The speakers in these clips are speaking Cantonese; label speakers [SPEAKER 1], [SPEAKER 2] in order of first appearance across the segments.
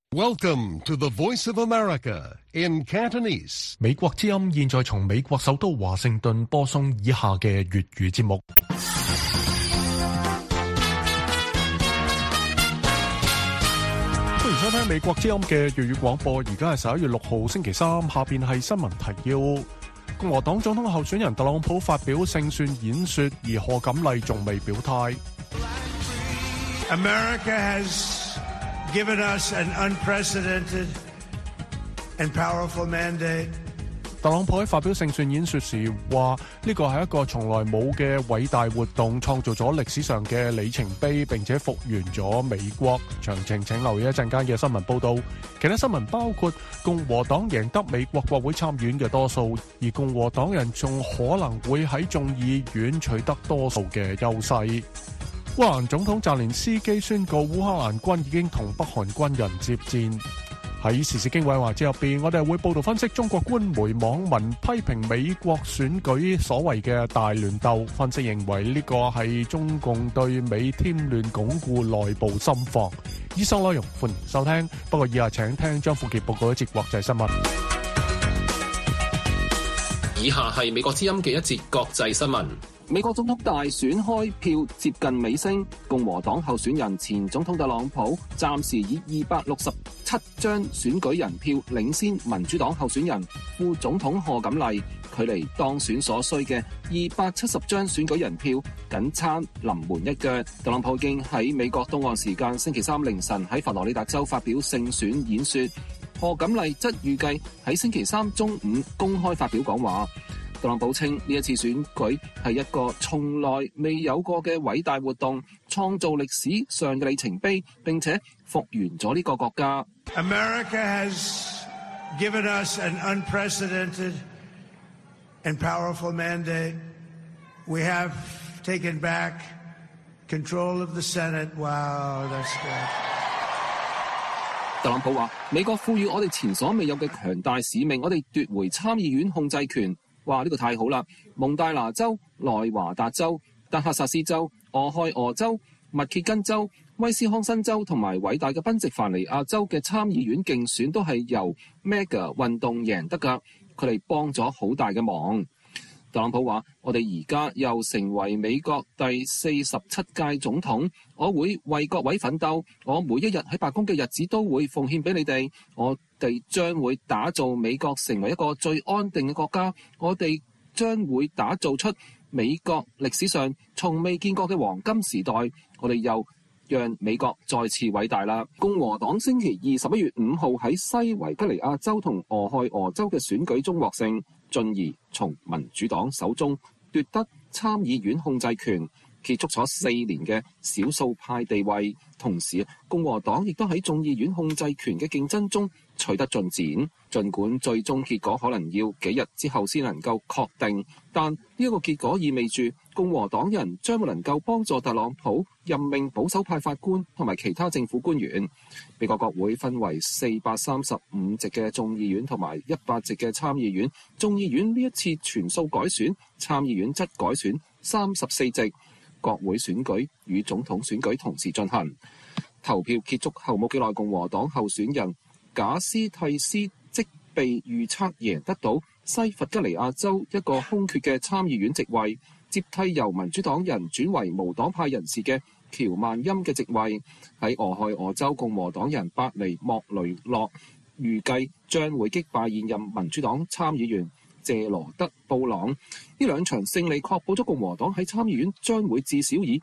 [SPEAKER 1] Welcome to the Voice of America in Cantonese.
[SPEAKER 2] 美國之音現在從美國首都華盛頓播送以下嘅粵語節目。歡迎收聽美國之音嘅粵語廣播。而家係11月6號星期三，下邊係新聞提要。共和黨總統候選人特朗普發表勝算演說，而賀錦麗仲未表態。
[SPEAKER 3] America has given us an unprecedented and powerful mandate.
[SPEAKER 2] 特朗普喺發表勝算演說時話：呢個係一個從來冇嘅偉大活動，創造咗歷史上嘅里程碑，並且復原咗美國。詳情請留意一陣間嘅新聞報導。其他新聞包括共和黨贏得美國國會參議院嘅多數，而共和黨人仲可能會喺眾議院取得多數嘅優勢。烏克蘭總統澤連斯基宣告烏克蘭軍已經同北韓軍人接戰。喺時事經緯環節入邊，我哋會報道分析中國官媒網民批評美國選舉所謂嘅大亂鬥，分析認為呢個係中共對美添亂，鞏固內部心防。以上內容歡迎收聽，不過以下請聽張富傑報告一節國際新聞。
[SPEAKER 4] 以下係美國之音嘅一節國際新聞。美國總統大選開票接近尾聲，共和黨候選人前總統特朗普暫時以267張選舉人票領先民主黨候選人副總統賀錦麗，距離當選所需嘅270張選舉人票僅差臨門一腳。特朗普已經喺美國東岸時間星期三凌晨喺佛羅里達州發表勝選演說，賀錦麗則預計喺星期三中午公開發表講話。特朗普稱呢一次選舉係一個從來未有過嘅偉大活動，創造歷史上嘅里程碑，並且復原咗呢個國家。
[SPEAKER 3] America has given us an unprecedented and powerful mandate. We have taken back control of the Senate. Wow, that's good.
[SPEAKER 4] 特朗普話：美國賦予我哋前所未有嘅強大使命，我哋奪回參議院控制權。哇！呢個太好啦！蒙大拿州、內華達州、德克薩斯州、俄亥俄州、密歇根州、威斯康辛州同埋偉大嘅賓夕凡尼亞州嘅參議院競選都係由 MAGA 運動贏得㗎，佢哋幫咗好大嘅忙。特朗普話：我哋而家又成為美國第47屆總統，我會為各位奮鬥，我每一日喺白宮嘅日子都會奉獻俾你哋，我哋將會打造美國成為一個最安定嘅國家，我哋將會打造出美國歷史上從未見過嘅黃金時代，我哋又讓美國再次偉大啦！共和黨星期二11月5號喺西維吉尼亞州同俄亥俄州嘅選舉中獲勝，進而從民主黨手中奪得參議院控制權，結束咗4年嘅少數派地位。同時，共和黨亦都喺眾議院控制權嘅競爭中取得進展。儘管最終結果可能要幾日之後先能夠確定，但呢一個結果意味住共和黨人將會能夠幫助特朗普任命保守派法官同埋其他政府官員。美國國會分為435席嘅眾議院同埋100席嘅參議院。眾議院呢一次全數改選，參議院則改選34席。國會選舉與總統選舉同時進行。投票結束後冇幾耐，共和黨候選人賈斯蒂斯即被預測贏得到西弗吉尼亞州一個空缺嘅參議院席位，接替由民主黨人轉為無黨派人士嘅喬曼欽嘅席位。喺俄亥俄州，共和黨人伯尼莫雷諾預計將會擊敗現任民主黨參議員謝羅德布朗。呢兩場勝利確保咗共和黨喺參議院將會至少以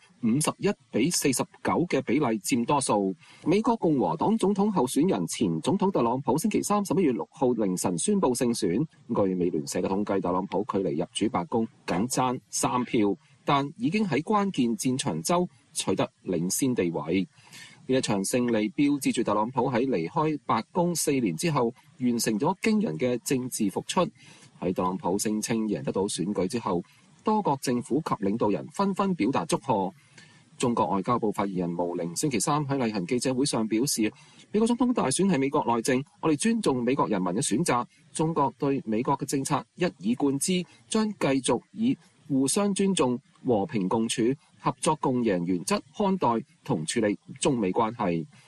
[SPEAKER 4] 51-49嘅比例佔多數。美國共和黨總統候選人前總統特朗普星期三11月6號凌晨宣布勝選。據美聯社嘅統計，特朗普距離入主白宮僅爭3票，但已經喺關鍵戰場州取得領先地位。呢一場勝利標誌住特朗普喺離開白宮4年之後完成咗驚人嘅政治復出。喺特朗普聲稱贏得到選舉之後，多國政府及領導人紛紛表達祝賀。中國外交部發言人毛寧星期三喺例行記者會上表示，美國總統大選係美國內政，我哋尊重美國人民嘅選擇。中國對美國嘅政策一以貫之，將繼續以互相尊重、和平共處、合作共贏原則看待同處理中美關係。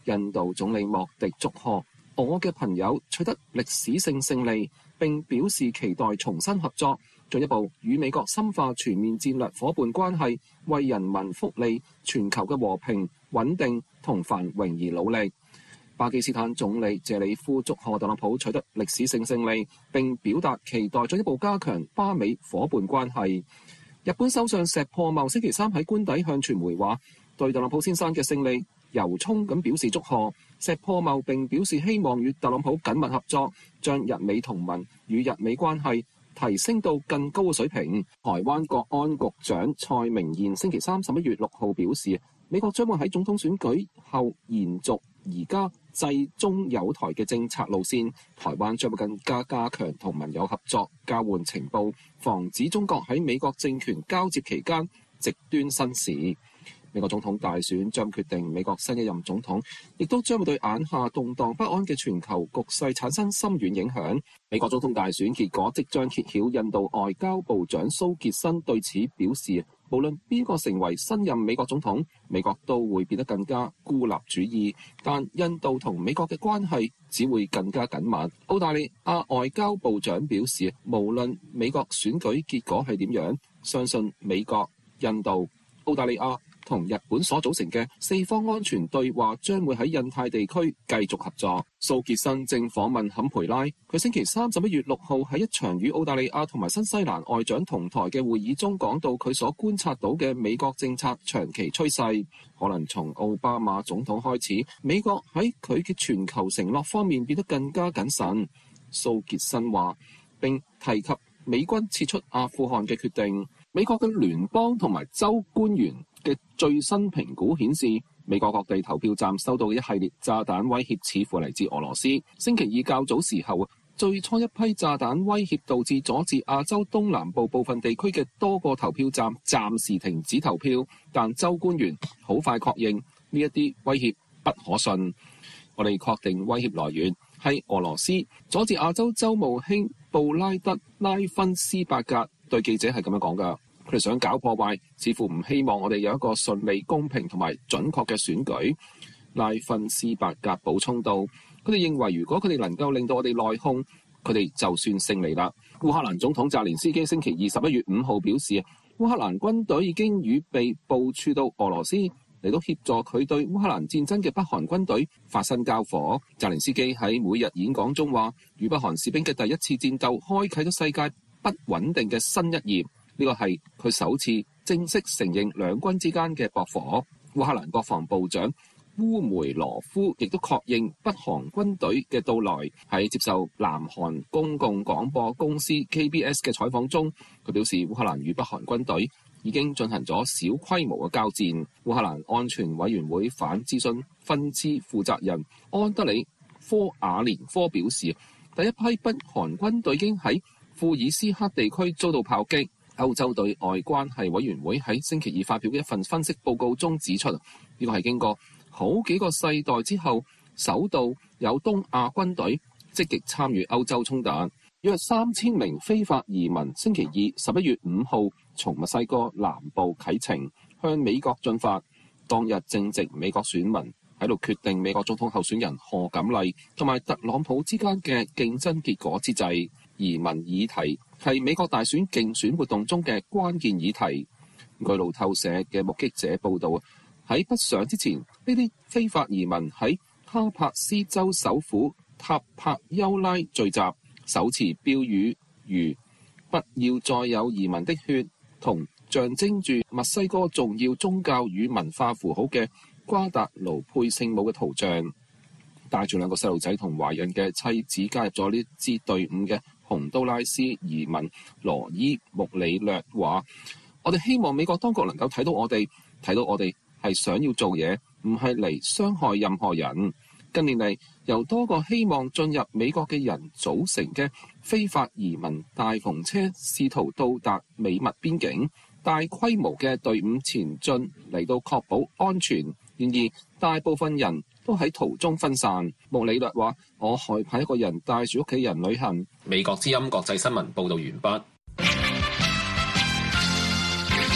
[SPEAKER 4] 印度總理莫迪祝賀我嘅朋友取得歷史性勝利，並表示期待重新合作，進一步與美國深化全面戰略夥伴關係，為人民福利、全球嘅和平、穩定同繁榮而努力。巴基斯坦總理謝里夫祝賀特朗普取得歷史性勝利，並表達期待進一步加強巴美夥伴關係。日本首相石破茂星期三喺官邸向傳媒話，對特朗普先生嘅勝利由衷咁表示祝賀。石破茂並表示希望與特朗普緊密合作，將日美同盟與日美關係提升到更高嘅水平。台灣國安局長蔡明彥星期三11月6號表示，美國將會喺總統選舉後延續而家制中友台嘅政策路線，台灣將會更加加強同盟友合作，交換情報，防止中國喺美國政權交接期間極端生事。美國總統大選將決定美國新一任總統，亦都將會對眼下動盪不安嘅全球局勢產生深遠影響。美國總統大選結果即將揭曉，印度外交部長蘇傑生對此表示，無論邊個成為新任美國總統，美國都會變得更加孤立主義，但印度同美國嘅關係只會更加緊密。澳大利亞外交部長表示，無論美國選舉結果係點樣，相信美國、印度、澳大利亞同日本所組成嘅四方安全對話將會喺印太地區繼續合作。蘇傑生正訪問坎培拉，佢星期三11月6號喺一場與澳大利亞同埋新西蘭外長同台嘅會議中講到佢所觀察到嘅美國政策長期趨勢，可能從奧巴馬總統開始，美國喺佢嘅全球承諾方面變得更加謹慎。蘇傑生話，並提及美軍撤出阿富汗嘅決定。美國嘅聯邦同埋州官員嘅最新評估顯示，美國各地投票站收到一系列炸彈威脅，似乎嚟自俄羅斯。星期二較早時候，最初一批炸彈威脅導致佐治亞州東南部部分地區嘅多個投票站暫時停止投票，但州官員好快確認呢一啲威脅不可信。我哋確定威脅來源係俄羅斯。佐治亞州州務卿布拉德拉芬斯伯格對記者係咁樣講㗎。佢哋想搞破壞，似乎唔希望我哋有一個順利、公平同埋準確嘅選舉。拉芬斯伯格補充道，佢哋認為如果佢哋能夠令到我哋內訌，佢哋就算勝利啦。烏克蘭總統澤連斯基星期二11月5號表示，烏克蘭軍隊已經預備部署到俄羅斯嚟到協助佢對烏克蘭戰爭嘅北韓軍隊發生交火。澤連斯基喺每日演講中話，與北韓士兵嘅第一次戰鬥開啟咗世界不穩定嘅新一頁。呢個係佢首次正式承認兩軍之間嘅駁火。烏克蘭國防部長烏梅羅夫亦都確認北韓軍隊嘅到來。喺接受南韓公共廣播公司 KBS 嘅採訪中，佢表示烏克蘭與北韓軍隊已經進行咗小規模嘅交戰。烏克蘭安全委員會反諮詢分支負責人安德里科瓦連科表示，第一批北韓軍隊已經喺庫爾斯克地區遭到炮擊。歐洲對外關係委員會喺星期二發表嘅一份分析報告中指出，呢個係經過好幾個世代之後，首度有東亞軍隊積極參與歐洲衝突。約3000名非法移民星期二11月5號從墨西哥南部啟程向美國進發。當日正值美國選民喺度決定美國總統候選人賀錦麗同埋特朗普之間嘅競爭結果之際，移民議題係美國大選競選活動中嘅關鍵議題。據路透社嘅目擊者報道，喺北上之前，呢啲非法移民喺哈帕斯州首府塔帕丘拉聚集，手持標語如不要再有移民的血同象徵住墨西哥重要宗教與文化符號嘅瓜達盧佩聖母嘅圖像。帶住兩個細路仔同懷孕嘅妻子加入咗呢支隊伍嘅洪都拉斯移民羅伊穆里略話，我哋希望美國當局能夠睇到我哋係想要做嘢，唔係嚟傷害任何人。近年嚟，由多個希望進入美國嘅人組成嘅非法移民大篷車試圖到達美墨邊境，大規模嘅隊伍前進嚟到確保安全。然而，大部分人都喺途中分散。穆里略話：我害怕一個人帶住屋企人旅行。美國之音國際新聞報導完畢。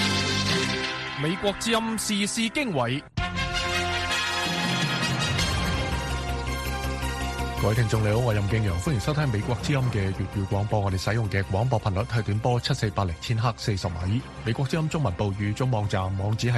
[SPEAKER 2] 美國之音時事經緯。 各位聽眾你好，我係任敬陽，歡迎收聽美國之音嘅粵語廣播。我哋使用嘅廣播頻率係短波7480千赫40米。美國之音中文部語中網站網址係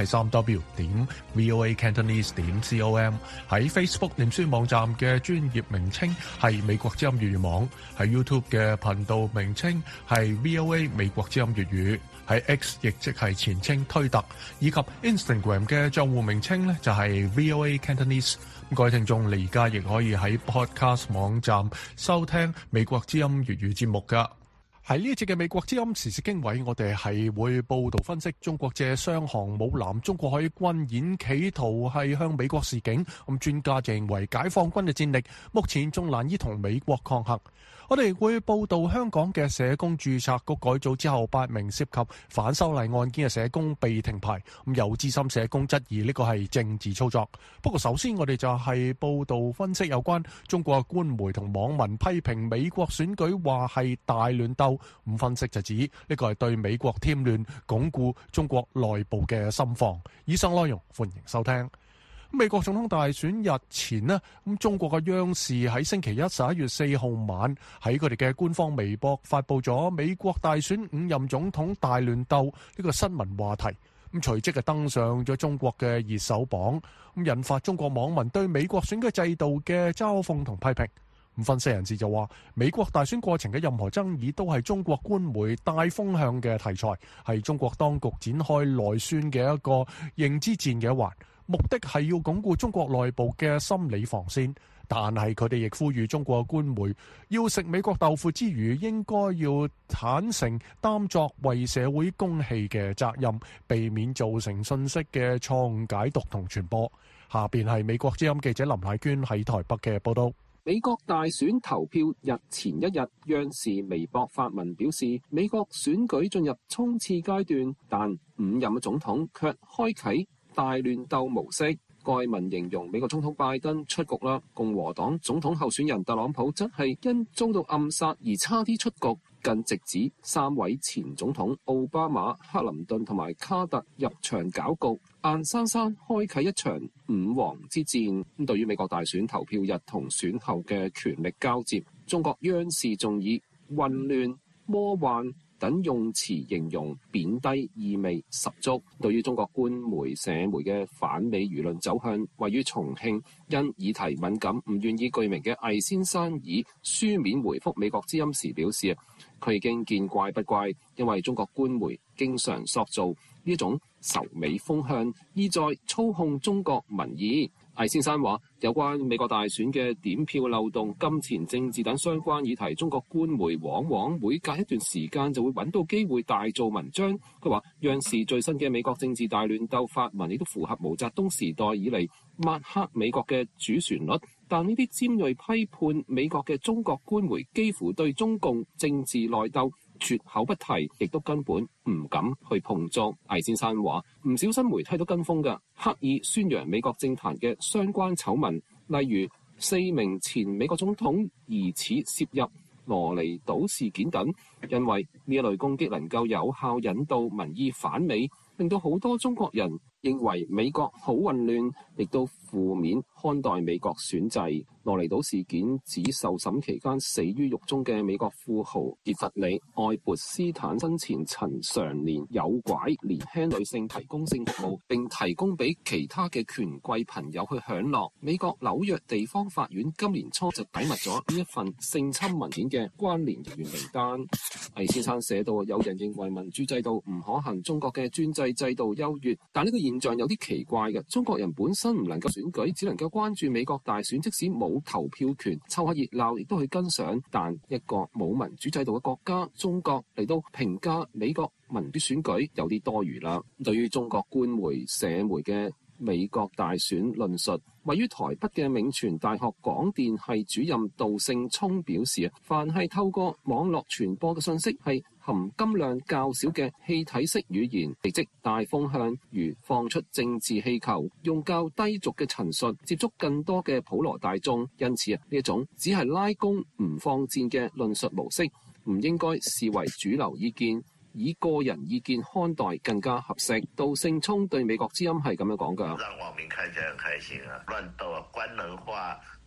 [SPEAKER 2] 3w.voacantonese.com。喺 Facebook 臉書網站嘅專頁名稱係美國之音粵語網，喺 YouTube 嘅頻道名稱係 VOA 美國之音粵語，喺 X 亦即係前稱推特，以及 Instagram 嘅賬戶名稱呢就係 VOA Cantonese。各位聽眾，你而家亦可以喺 Podcast 網站收聽美國之音粵語節目噶。喺呢一節嘅美國之音時事經緯，我哋係會報道分析中國借雙航母艦中國海軍演，企圖係向美國示警。咁專家就認為解放軍嘅戰力目前仲難以同美國抗衡。我哋會報道香港嘅社工註冊局改組之後，8名涉及反修例案件嘅社工被停牌。咁有資深社工質疑呢個係政治操作。不過首先我哋就係報道分析有關中國官媒同網民批評美國選舉話係大亂鬥。咁分析就指呢個係對美國添亂，鞏固中國內部嘅心防。以上內容歡迎收聽。美國總統大選日前呢，咁中國嘅央視喺星期一11月4號晚喺佢哋嘅官方微博發布咗美國大選5任總統大亂鬥呢個新聞話題，咁隨即就登上咗中國嘅熱搜榜，咁引發中國網民對美國選舉制度嘅嘲諷同批評。咁分析人士就話，美國大選過程嘅任何爭議都係中國官媒帶風向嘅題材，係中國當局展開內宣嘅一個認知戰嘅一環。目的係要鞏固中國內部嘅心理防線，但係佢哋亦呼籲中國官媒要食美國豆腐之餘，應該要坦誠擔作為社會公器嘅責任，避免造成信息嘅錯誤解讀同傳播。下邊係美國之音記者林乃娟喺台北嘅報道。
[SPEAKER 4] 美國大選投票日前一日，央視微博發文表示，美國選舉進入衝刺階段，但5任總統卻開啟大亂鬥模式。該文形容美國總統拜登出局啦，共和黨總統候選人特朗普則係因遭到暗殺而差啲出局，更直指3位前總統奧巴馬、克林頓同埋卡特入場攪局，硬生生開啟一場5王之戰。咁對於美國大選投票日同選後嘅權力交接，中國央視仲以混亂、魔幻等用詞形容，貶低意味十足。對於中國官媒社媒嘅反美輿論走向，位於重慶因議題敏感唔願意具名嘅魏先生以書面回覆美國之音時表示，佢已經見怪不怪，因為中國官媒經常塑造呢種仇美風向，意在操控中國民意。魏先生話，有關美國大選嘅點票漏洞、金錢政治等相關議題，中國官媒往往每隔一段時間就會揾到機會大做文章。佢話，央視最新嘅美國政治大亂鬥發文亦都符合毛澤東時代以嚟抹黑美國嘅主旋律，但呢啲尖銳批判美國嘅中國官媒幾乎對中共政治內鬥絕口不提，亦都根本唔敢去碰觸。魏先生話，唔少新媒體都跟風㗎，刻意宣揚美國政壇嘅相關醜聞，例如4名前美國總統疑似涉入羅尼島事件等，因為呢一類攻擊能夠有效引導民意反美，令到好多中國人認為美國好混亂，亦都負面看待美國選制。羅尼島事件指受審期間死於獄中嘅美國富豪傑弗里·愛潑斯坦生前曾常年誘拐年輕女性提供性服務，並提供俾其他嘅權貴朋友去享樂。美國紐約地方法院今年初就解密咗呢一份性侵文件嘅關聯人員名單。魏先生寫到，有人認為民主制度唔可行，中國嘅專制制度優越，但呢個現象有啲奇怪嘅。中國人本身唔能夠選舉，只能夠關注美國大選，即使冇投票權，湊下熱鬧亦都去跟上。但一個冇民主制度嘅國家中國嚟到評價美國民主選舉有啲多餘啦。對於中國官媒社媒嘅美國大選論述，位於台北嘅銘傳大學廣電系主任杜勝聰表示，凡係透過網絡傳播嘅信息係含金量較少嘅氣體式語言，即大風向，如放出政治氣球，用較低俗嘅陳述接觸更多嘅普羅大眾。因此呢一種只係拉弓唔放箭嘅論述模式，唔應該視為主流意見，以個人意見看待更加合適。杜勝聰對美國之音係咁樣講㗎。
[SPEAKER 5] 讓網民看起來很開心啊，亂鬥啊，官能化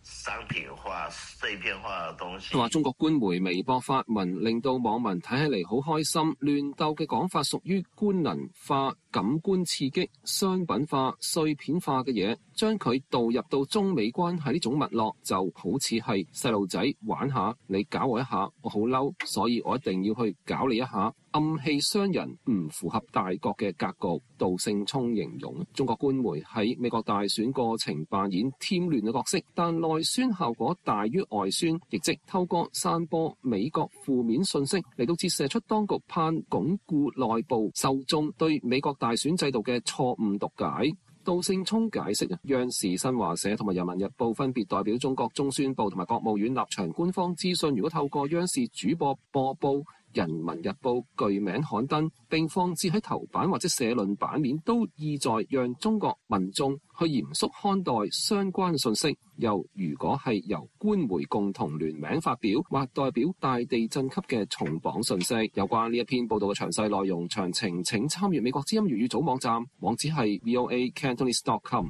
[SPEAKER 5] 商品化、碎片化嘅東西。
[SPEAKER 4] 佢話中國官媒微博發文，令到網民睇起嚟好開心。亂鬥嘅講法屬於官能化、感官刺激、商品化、碎片化嘅嘢，將佢導入到中美關係呢種脈絡，就好似係細路仔玩下，你搞我一下，我好嬲，所以我一定要去搞你一下。暗器傷人，唔符合大國嘅格局。杜勝聰形容中國官媒喺美國大選過程扮演添亂嘅角色，但內宣效果大於外宣，亦即透過散播美國負面信息嚟到折射出當局盼鞏固內部受眾對美國大選制度嘅錯誤讀解。杜勝聰解釋央視、新華社同埋人民日報分別代表中國中宣部同埋國務院立場官方資訊，如果透過央視主播播報人民日報具名刊登並放置喺頭版或者社論版面，都意在讓中國民眾去嚴肅看待相關信息。又如果係由官媒共同聯名發表或代表大地震級嘅重磅信息，有關呢一篇報道嘅詳細內容詳情請參閱美國之音粵語組網站，網址係 voacantonese.com。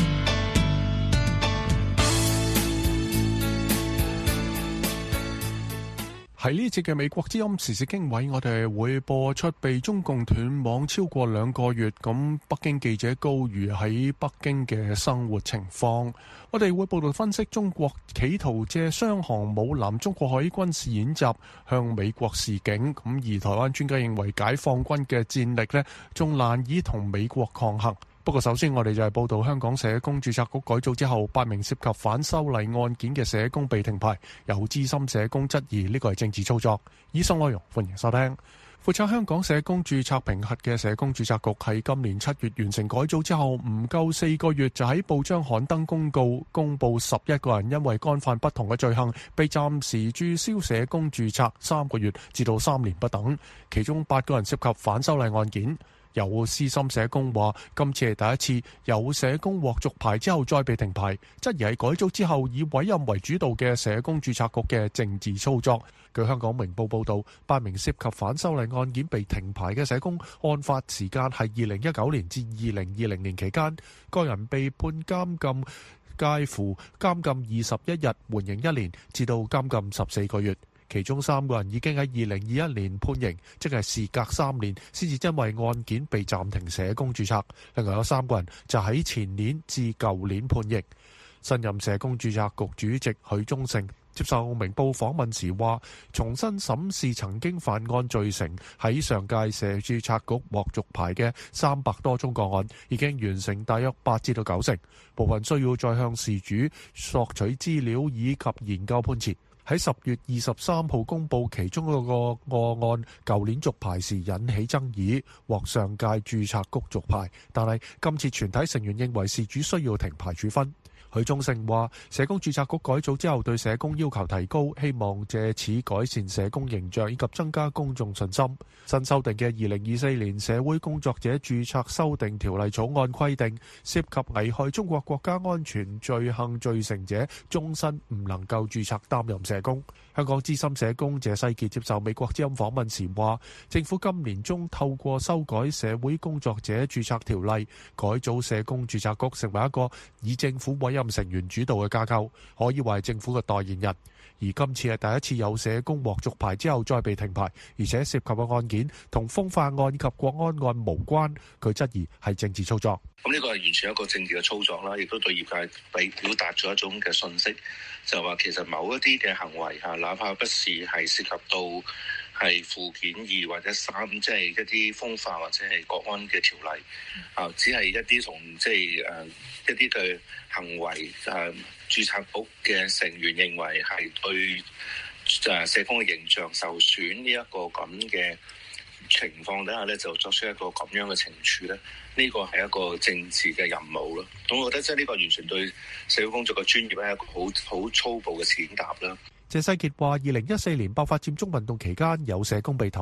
[SPEAKER 2] 喺呢節嘅美國之音時事經緯，我哋會播出被中共斷網超過2個月，咁北京記者高瑜喺北京嘅生活情況。我哋會報道分析中國企圖借雙航母艦中國海軍事演習向美國示警，咁而台灣專家認為解放軍嘅戰力呢，仲難以同美國抗衡。不過首先我哋就係報道香港社工註冊局改組之後8名涉及反修例案件嘅社工被停牌，有資深社工質疑呢個係政治操作。以上內容歡迎收聽。負責香港社工註冊評核嘅社工註冊局喺今年7月完成改組之後，唔夠4個月就喺報章刊登公告，公佈11個人因為干犯不同嘅罪行，被暫時註銷社工註冊3個月至到3年不等，其中8個人涉及反修例案件。有資深社工話，今次係第一次有社工獲續牌之後再被停牌，質疑係改組之後以委任為主導嘅社工註冊局嘅政治操作。據香港明報報導，8名涉及反修例案件被停牌嘅社工，案發時間係2019年至2020年期間，個人被判監禁介乎監禁21日緩刑1年至到監禁14個月。其中3個人已經喺2021年判刑，即係事隔3年先至因為案件被暫停社工註冊。另外有3個人就喺前年至舊年判刑。新任社工註冊局主席許忠誠接受明報訪問時話，重新審視曾經犯案罪成喺上屆社註冊局獲續牌嘅300多宗個案，已經完成大約8至到9成，部分需要再向事主索取資料以及研究判詞。喺10月23號公佈其中一個個案，舊年續牌時引起爭議，獲上屆註冊局續牌，但係今次全體成員認為事主需要停牌處分。許忠誠話，社工註冊局改組之後對社工要求提高，希望借此改善社工形象以及增加公眾信心。新修訂嘅2024年社會工作者註冊修訂條例草案規定，涉及危害中國國家安全罪行罪成者，終身唔能夠註冊擔任社工。香港資深社工謝世傑接受美國之音訪問時話，政府今年中透過修改社會工作者註冊條例，改組社工註冊局成為一個以政府委任成員主導嘅架構，可以話係政府嘅代言人。而今次係第一次有社工獲續牌之後再被停牌，而且涉及嘅案件同風化案及國安案無關，佢質疑係政治操作。
[SPEAKER 6] 咁呢個係完全一個政治嘅操作啦，亦都對業界表達咗一種嘅訊息，就話其實某一啲嘅行為嚇，哪怕不是係涉及到係附件2或者3，即係一啲風化或者係國安嘅條例，只係一啲從即係一啲嘅行為註冊局嘅成員認為係對社工嘅形象受損呢一個咁嘅情況底下咧，就作出一個咁樣嘅懲處咧，呢個係一個政治嘅任務咯。咁我覺得即係呢個完全對社會工作嘅專業係一個好粗暴嘅踐踏啦。
[SPEAKER 2] 謝世傑話：2014年爆發佔中運動期間，有社工被投訴，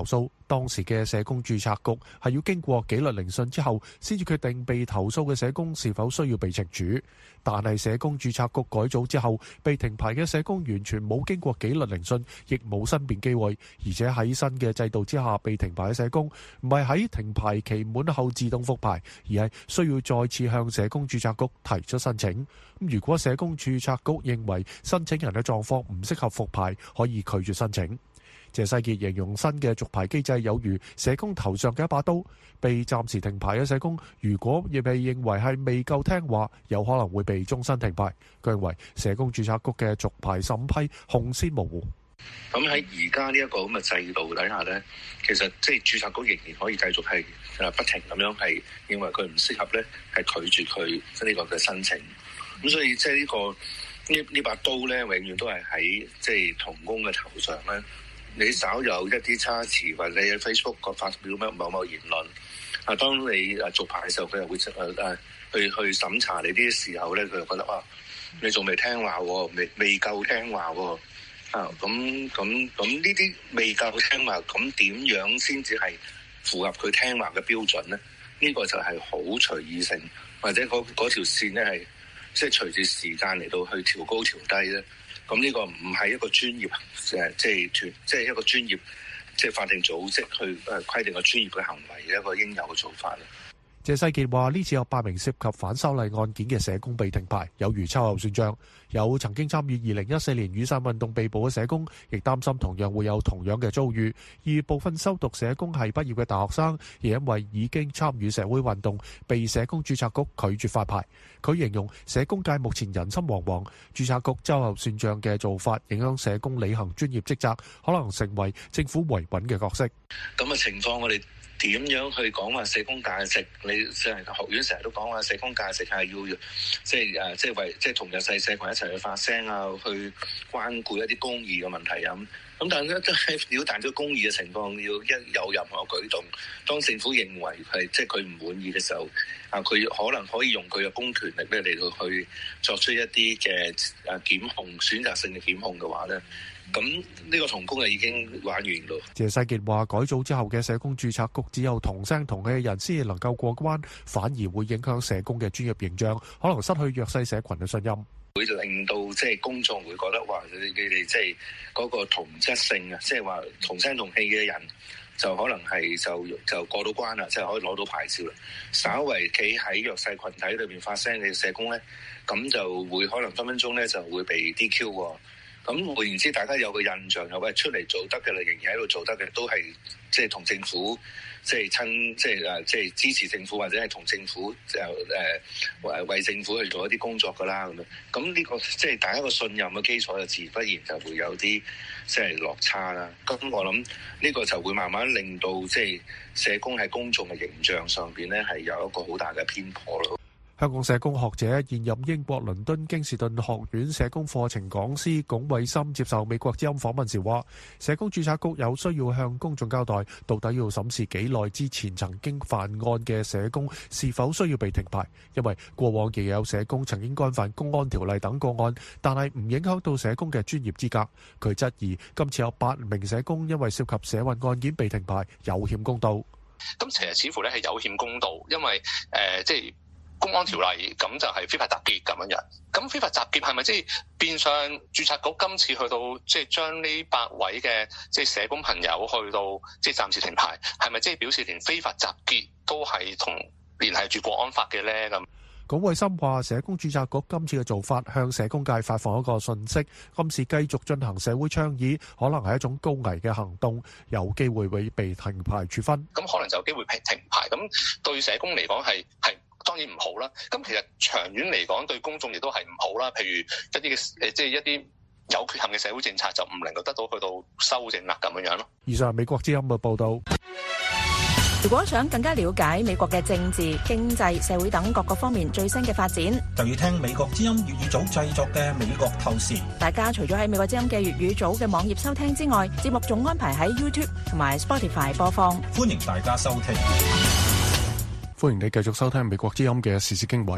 [SPEAKER 2] 當時嘅社工註冊局係要經過紀律聆訊之後，先至決定被投訴嘅社工是否需要被懲處。但係社工註冊局改組之後，被停牌嘅社工完全冇經過紀律聆訊，亦冇申辯機會。而且喺新嘅制度之下，被停牌嘅社工唔係喺停牌期滿後自動復牌，而係需要再次向社工註冊局提出申請。如果社工註冊局認為申請人嘅狀況唔適合復牌，可以拒絕申請。謝世傑形容新嘅續牌機制有如社工頭上嘅一把刀，被暫時停牌嘅社工如果亦被認為係未夠聽話，有可能會被終身停牌。佢認為社工註冊局嘅續牌審批紅線模糊。
[SPEAKER 6] 咁喺而家呢一個咁嘅制度底下呢，其實即係註冊局仍然可以繼續係不停咁樣係認為佢唔適合呢，係拒絕佢呢個嘅申請。咁所以即係呢把刀呢，永遠都係喺即係同工嘅頭上呢。你稍有一啲差池，或者你喺 Facebook 個發表某言論，當你續牌嘅時候，佢又會去審查你啲時候咧，佢就覺得你仲未聽話喎，未夠聽話喎，咁呢啲未夠聽話，咁點樣先至係符合佢聽話嘅標準咧？呢個就係好隨意性，或者嗰條線咧係即係隨住時間嚟到去調高調低咧。咁呢個唔係一個專業即係一個專業即係法定組織去規定個專業嘅行為嘅一個應有嘅做法。
[SPEAKER 2] 謝世傑話：呢次有8名涉及反修例案件嘅社工被停牌，有如秋後算賬。有曾經參與2014年雨傘運動被捕嘅社工，亦擔心同樣會有同樣嘅遭遇。而部分修讀社工系畢業嘅大學生，亦因為已經參與社會運動，被社工註冊局拒絕發牌。佢形容社工界目前人心惶惶，註冊局秋後算賬嘅做法，影響社工履行專業職責，可能成為政府維穩嘅角色。
[SPEAKER 6] 咁嘅情況，我哋點樣去講話社工價值？你成日學院成日都講話社工價值係要即係同弱勢社群一齊去發聲啊，去關顧一啲公義嘅問題啊。咁但係咧，都係表達咗公義嘅情況，要一有任何舉動，當政府認為係即係佢唔滿意嘅時候，佢可能可以用佢嘅公權力咧嚟到去作出一啲嘅檢控，選擇性嘅檢控嘅話咧。咁呢個同工就已經玩完咯。
[SPEAKER 2] 謝世傑話：改組之後嘅社工註冊局只有同聲同氣嘅人先至能夠過關，反而會影響社工嘅專業形象，可能失去弱勢社群嘅信任，
[SPEAKER 6] 會令到即係公眾會覺得話你哋即係嗰個同質性啊，即係話同聲同氣嘅人就可能係就過到關啦，即係可以攞到牌照啦。稍為企喺弱勢群體裏邊發聲嘅社工咧，咁就會可能分分鐘咧就會被 DQ 喎。咁換言之，大家有個印象，又喂出嚟做得嘅啦，仍然喺度做得嘅，都係即係同政府即係支持政府，或者係同政府為政府去做一啲工作噶啦咁樣。咁呢個即係大家個信任嘅基礎，就自不然就會有啲即係落差啦。咁我諗呢個就會慢慢令到即係社工喺公眾嘅形象上邊咧，係有一個好大嘅偏頗咯。
[SPEAKER 2] 香港社工學者、現任英國倫敦京士頓學院社工課程講師龔偉森接受美國之音訪問時話：社工註冊局有需要向公眾交代，到底要審視幾耐之前曾經犯案嘅社工是否需要被停牌，因為過往亦有社工曾經干犯公安條例等個案，但係唔影響到社工嘅專業資格。佢質疑今次有8名社工因為涉及社運案件被停牌，有欠公道。
[SPEAKER 7] 咁其實似乎咧係有欠公道，因為即係公安條例咁就係非法集結咁樣。咁非法集結係咪即係變相註冊局今次去到即係將呢8位嘅即係社工朋友去到即係暫時停牌，係咪即係表示連非法集結都係同聯繫住國安法嘅咧？咁
[SPEAKER 2] 龔偉森話：社工註冊局今次嘅做法向社工界發放一個訊息，今次繼續進行社會倡議，可能係一種高危嘅行動，有機會會被停牌處分。
[SPEAKER 7] 咁可能就有機會停牌，咁對社工嚟講係當然唔好啦。咁其實長遠嚟講對公眾亦都係唔好啦。譬如一啲嘅即係一啲有缺陷嘅社會政策就唔能夠得到去到修正啦咁樣咯。
[SPEAKER 2] 以上係美國之音嘅報導。
[SPEAKER 8] 如果想更加了解美國嘅政治、經濟、社會等各個方面最新嘅發展，
[SPEAKER 9] 就要聽美國之音粵語組製作嘅《美國透視》。
[SPEAKER 8] 大家除咗喺美國之音嘅粵語組嘅網頁收聽之外，節目仲安排喺 YouTube 同埋 Spotify 播放。
[SPEAKER 9] 歡迎大家收聽。
[SPEAKER 2] 歡迎你繼續收聽美國之音嘅時事經緯。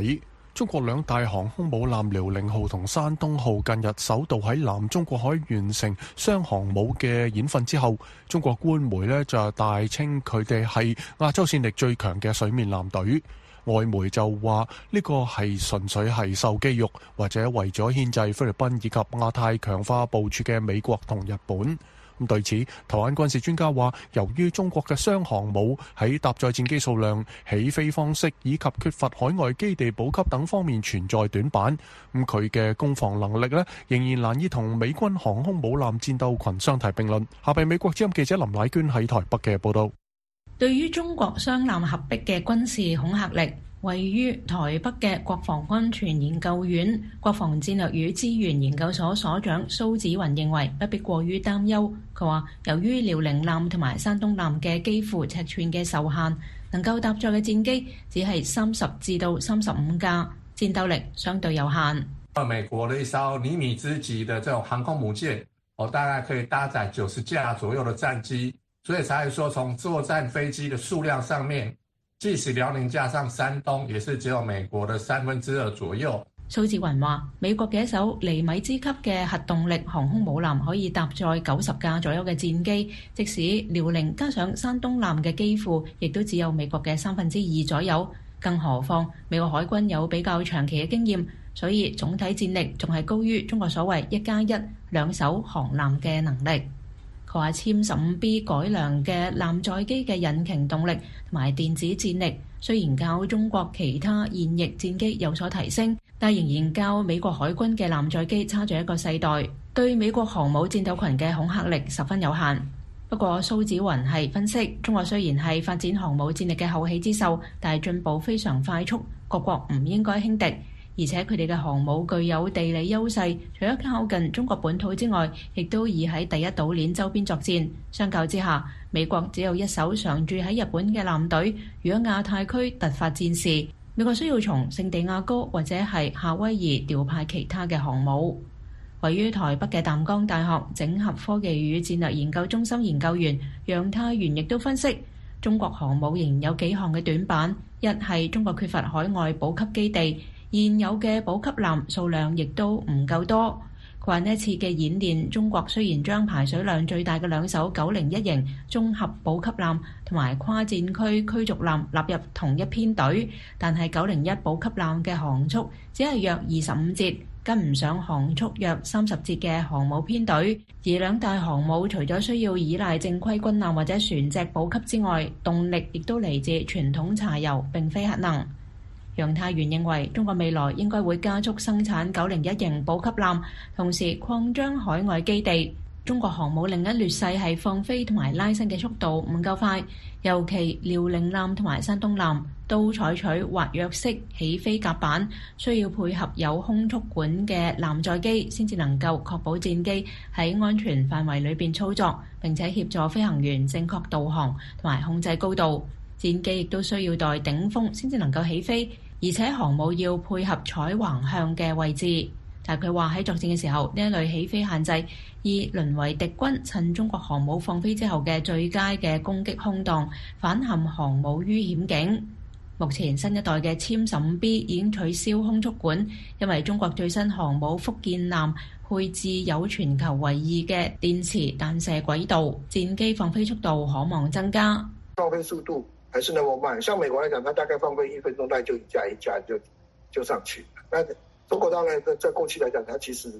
[SPEAKER 2] 中國兩大航空母艦遼寧號同山東號近日首度喺南中國海完成雙航母嘅演訓之後，中國官媒呢就大稱佢哋係亞洲戰力最強嘅水面艦隊。外媒就話呢個係純粹係受肌肉，或者為咗牽制菲律賓以及亞太強化部署嘅美國同日本。咁對此，台灣軍事專家話，由於中國嘅雙航母喺搭載戰機數量、起飛方式以及缺乏海外基地補給等方面存在短板，咁佢嘅攻防能力呢仍然難以同美軍航空母艦戰鬥群相提並論。下邊美國之音記者林乃娟喺台北嘅報道。
[SPEAKER 8] 對於中國雙艦合璧嘅軍事恐嚇力，位於台北嘅國防安全研究院國防戰略與資源研究所所長蘇紫雲認為不必過於擔憂。佢話由於遼寧艦同埋山東艦嘅機庫尺寸嘅受限，能夠搭載嘅戰機只係30至到35架，戰鬥力相對有限。
[SPEAKER 10] 美國的一艘尼米茲級的這種航空母艦，大概可以搭載90架左右的戰機，所以才會說從作戰飛機的數量上面，即使遼寧加上山東，也是只有美國的2/3左右。
[SPEAKER 8] 蘇紫雲話：美國嘅一艘尼米茲級嘅核動力航空母艦可以搭載90架左右嘅戰機，即使遼寧加上山東艦嘅機庫，亦都只有美國嘅2/3左右。更何況美國海軍有比較長期嘅經驗，所以總體戰力仲係高於中國所謂1+1兩艘航艦嘅能力。佢話殲15B 改良嘅艦載機嘅引擎動力同埋電子戰力雖然較中國其他現役戰機有所提升，但仍然較美國海軍嘅艦載機差咗一個世代，對美國航母戰鬥群嘅恐嚇力十分有限。不過蘇紫雲係分析，中國雖然係發展航母戰力嘅後起之秀，但係進步非常快速，各國唔應該輕敵。而且佢哋嘅航母具有地理優勢，除咗靠近中國本土之外，亦都已喺第一島鏈周邊作戰。相較之下，美國只有一艘常駐喺日本嘅艦隊。如果亞太區突發戰事，美國需要從聖地亞哥或者係夏威夷調派其他嘅航母。位於台北嘅淡江大學整合科技與戰略研究中心研究員楊太元亦都分析，中國航母仍然有幾項嘅短板，一係中國缺乏海外補給基地。現有嘅補給艦數量亦都唔夠多。佢話呢次嘅演練，中國雖然將排水量最大嘅2艘901型綜合補給艦同埋跨戰區驅逐艦納入同一編隊，但係901補給艦嘅航速只係約25節，跟唔上航速約30節嘅航母編隊。而兩大航母除咗需要依賴正規軍艦或者船隻補給之外，動力亦都嚟自傳統柴油，並非核能。楊太元認為，中國未來應該會加速生產901型補給艦，同時擴張海外基地。中國航母另一劣勢係放飛同埋拉伸嘅速度唔夠快，尤其遼寧艦同埋山東艦都採取滑躍式起飛甲板，需要配合有空速管嘅艦載機，先至能夠確保戰機喺安全範圍裏邊操作，並且協助飛行員正確導航同埋控制高度。戰機亦都需要待頂風先至能夠起飛，而且航母要配合採橫向嘅位置。但係佢話喺作戰嘅時候，呢一類起飛限制已淪為敵軍趁中國航母放飛之後嘅最佳嘅攻擊空檔，反陷航母於險境。目前新一代嘅殲15B 已經取消空速管，因為中國最新航母福建艦配置有全球唯二嘅電磁彈射軌道，戰機放飛速度可望增加。
[SPEAKER 11] 放飛速度還是那麼慢，像美國來講，它大概放飛1分鐘，大概就一架就上去。那中國當然在過去來講，它其實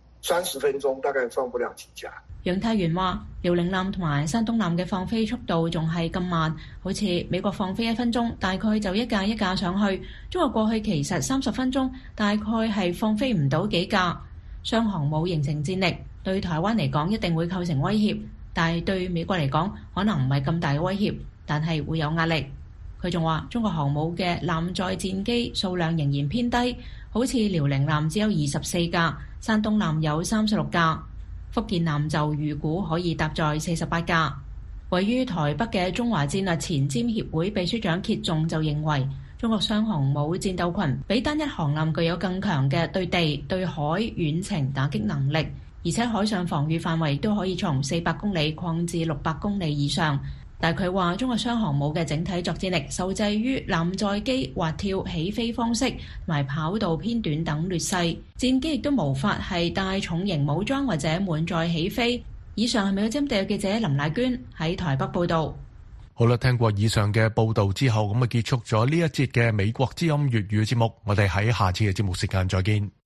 [SPEAKER 11] 30分鐘大概放不了幾架。
[SPEAKER 8] 楊太元話：遼寧艦同埋山東艦嘅放飛速度仲係咁慢，好似美國放飛1分鐘，大概就一架上去。中國過去其實30分鐘，大概係放飛唔到幾架。雙航母形成戰力，對台灣嚟講一定會構成威脅，但係對美國嚟講可能唔係咁大嘅威脅，但係會有壓力。佢仲話：中國航母嘅艦載戰機數量仍然偏低，好似遼寧艦只有24架，山東艦有36架，福建艦就預估可以搭載48架。位於台北嘅中華戰略前瞻協會秘書長歇仲就認為，中國雙航母戰鬥群比單一航艦具有更強嘅對地、對海、遠程打擊能力，而且海上防禦範圍都可以從400公里擴至600公里以上。 但係佢話中國雙航母嘅整體作戰力受制於艦載機滑跳起飛方式同埋跑道偏短等劣勢，戰機亦都無法係帶重型武裝或者滿載起飛。以上係美國之音特約記者林乃娟喺台北報道。
[SPEAKER 2] 好啦，聽過以上嘅報道之後，咁啊結束咗呢一節嘅美國之音粵語節目，我哋喺下次嘅節目時間再見。